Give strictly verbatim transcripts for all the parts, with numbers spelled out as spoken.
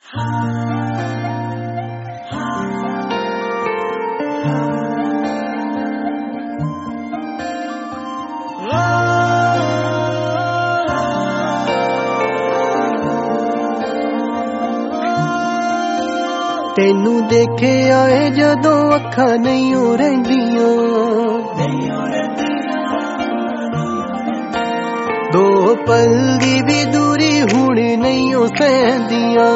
तेनू देखे आए जदों अखां नहीं हो रहिंदियां, दो पल दी भी दूरी हुण नहीं हो सहंदियां।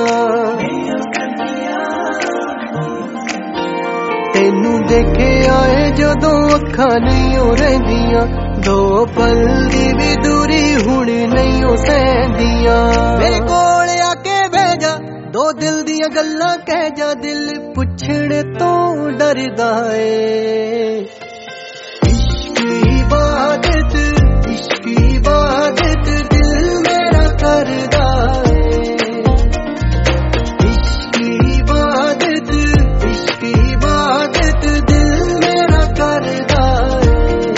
तेनू देखे आए जदों अखां नहीं हो रहिंदियां, दो पल दी भी दूरी हुण नहीं हो सहंदियां। मेरे कोल आके बह जा, दो दिल दियां गल्लां कह जा, दिल पुछणे तो डरदा ए। इश्क इबादत इश्क इबादत दिल मेरा करदा ए। इश्क इबादत इश्क इबादत दिल मेरा करदा ए।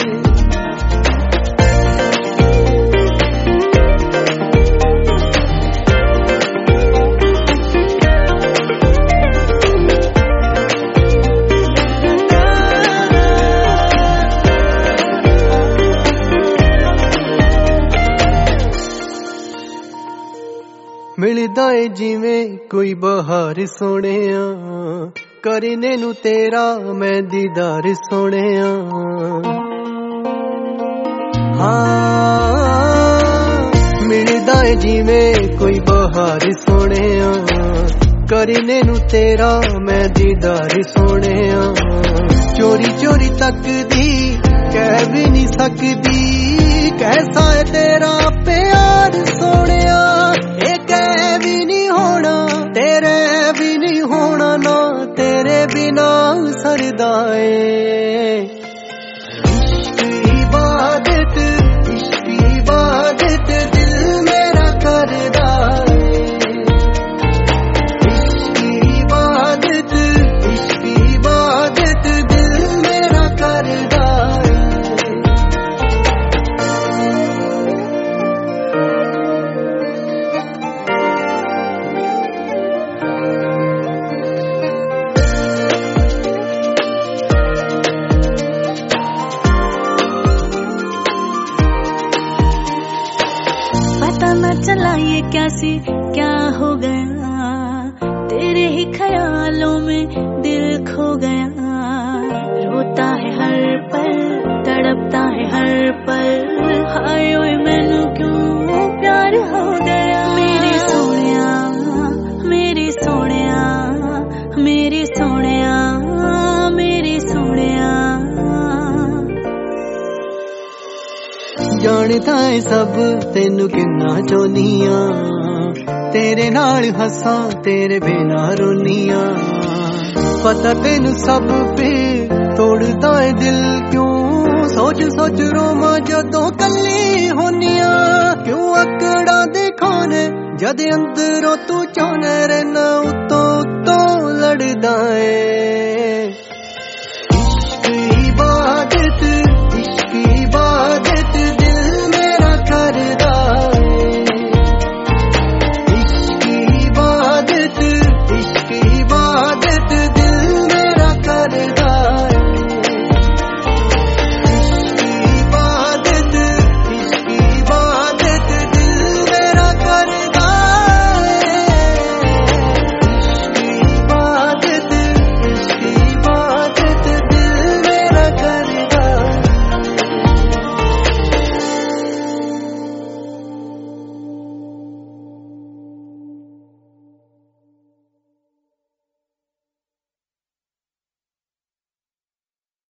मिलदा है जिवें कोई बहार सोहणिया, करने नू तेरा मैं दीदार सोहणिया। हाँ मिलदा है जिवें कोई बहार सोहणिया, करने नू तेरा मैं दीदार सोहणिया। चोरी चोरी तकदी कह भी नहीं सकदी, कैसा है तेरा प्यार सोहणिया। बिना सरदा ए। इश्क इबादत इश्क इबादत दिल मेरा करदा ए। इश्क इबादत इश्क इबादत दिल मेरा करदा ए। पता न चला ये क्या सी क्या हो गया, तेरे ही ख्यालों में दिल खो गया। रोता है हर पल तड़पता है हर पल, हाय ओए मैनू क्यों प्यार हो गया। मेरे सोनिया मेरे सोनिया मेरे सोनिया मेरे सोनिया। जानदा है सब तेनू किन्ना चाहनिया, तेरे नाल हसां तेरे बिना रोनिया। पता तेनू सब पे तोड़दा है दिल क्यों, सोच सोच रोमा जदों कल्ली होनिया। क्यों अकड़ा दिखाने जद अंदरों तू चाहने रहना, उत्तों उत्तों लड़दा है।